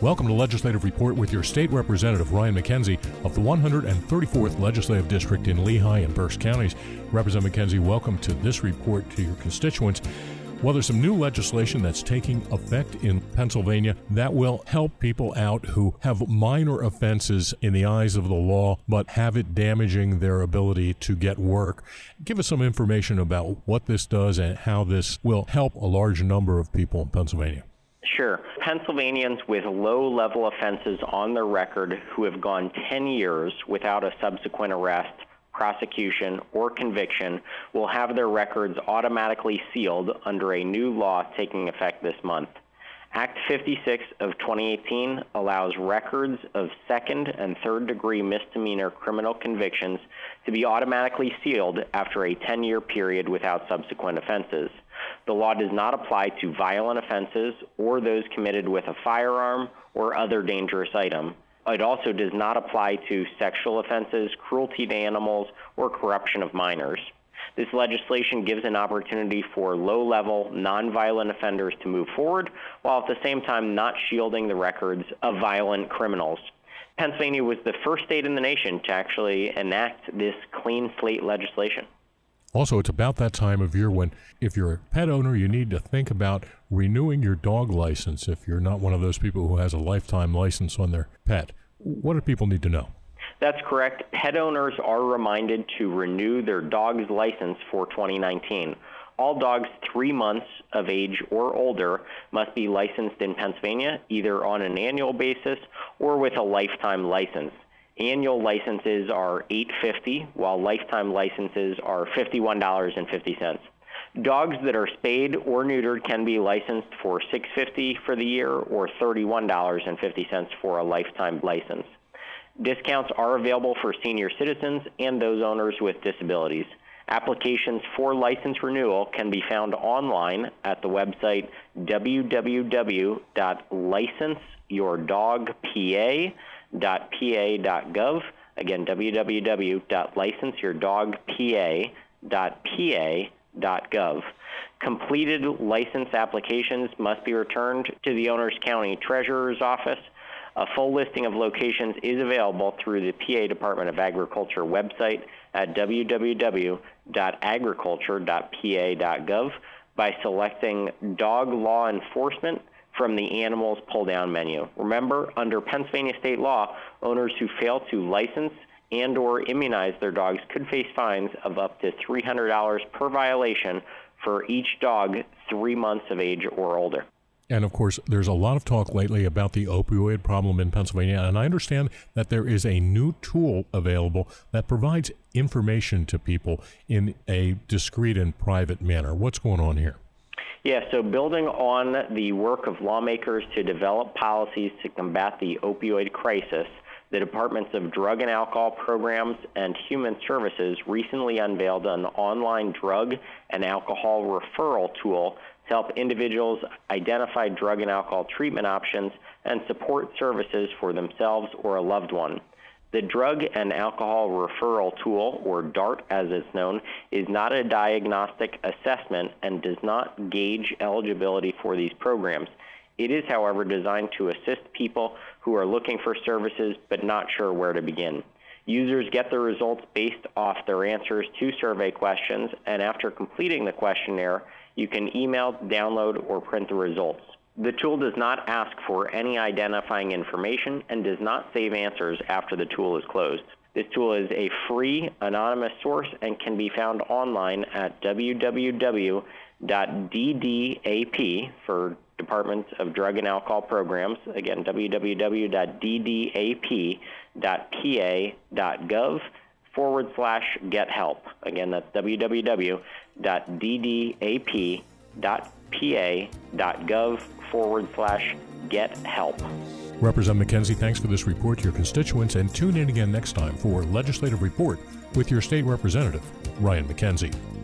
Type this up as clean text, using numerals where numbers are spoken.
Welcome to Legislative Report with your State Representative Ryan McKenzie of the 134th Legislative District in Lehigh and Berks counties. Representative McKenzie, welcome to this report to your constituents. Well, there's some new legislation that's taking effect in Pennsylvania that will help people out who have minor offenses in the eyes of the law, but have it damaging their ability to get work. Give us some information about what this does and how this will help a large number of people in Pennsylvania. Sure. Pennsylvanians with low-level offenses on their record who have gone 10 years without a subsequent arrest, prosecution, or conviction will have their records automatically sealed under a new law taking effect this month. Act 56 of 2018 allows records of second and third degree misdemeanor criminal convictions to be automatically sealed after a 10-year period without subsequent offenses. The law does not apply to violent offenses or those committed with a firearm or other dangerous item. It also does not apply to sexual offenses, cruelty to animals, or corruption of minors. This legislation gives an opportunity for low-level, nonviolent offenders to move forward, while at the same time not shielding the records of violent criminals. Pennsylvania was the first state in the nation to actually enact this clean slate legislation. Also, it's about that time of year when, if you're a pet owner, you need to think about renewing your dog license if you're not one of those people who has a lifetime license on their pet. What do people need to know? That's correct. Pet owners are reminded to renew their dog's license for 2019. All dogs 3 months of age or older must be licensed in Pennsylvania, either on an annual basis or with a lifetime license. Annual licenses are $8.50, while lifetime licenses are $51.50. Dogs that are spayed or neutered can be licensed for $6.50 for the year or $31.50 for a lifetime license. Discounts are available for senior citizens and those owners with disabilities. Applications for license renewal can be found online at the website www.licenseyourdogpa.pa.gov. Again, www.licenseyourdogpa.pa.gov. Completed license applications must be returned to the owner's county treasurer's office. A full listing of locations is available through the PA Department of Agriculture website at www.agriculture.pa.gov by selecting Dog Law Enforcement from the Animals pull-down menu. Remember, under Pennsylvania state law, owners who fail to license and or immunize their dogs could face fines of up to $300 per violation for each dog 3 months of age or older. And of course, there's a lot of talk lately about the opioid problem in Pennsylvania, and I understand that there is a new tool available that provides information to people in a discreet and private manner. What's going on here? Yeah, so building on the work of lawmakers to develop policies to combat the opioid crisis, the Departments of Drug and Alcohol Programs and Human Services recently unveiled an online drug and alcohol referral tool to help individuals identify drug and alcohol treatment options and support services for themselves or a loved one. The Drug and Alcohol Referral Tool, or DART as it's known, is not a diagnostic assessment and does not gauge eligibility for these programs. It is, however, designed to assist people who are looking for services but not sure where to begin. Users get the results based off their answers to survey questions, and after completing the questionnaire, you can email, download, or print the results. The tool does not ask for any identifying information and does not save answers after the tool is closed. This tool is a free, anonymous source and can be found online at www.ddap for Department of Drug and Alcohol Programs. Again, www.ddap.pa.gov/get help. Again, that's www.ddap.pa.gov/get help. Representative McKenzie, thanks for this report to your constituents, and tune in again next time for Legislative Report with your state representative, Ryan McKenzie.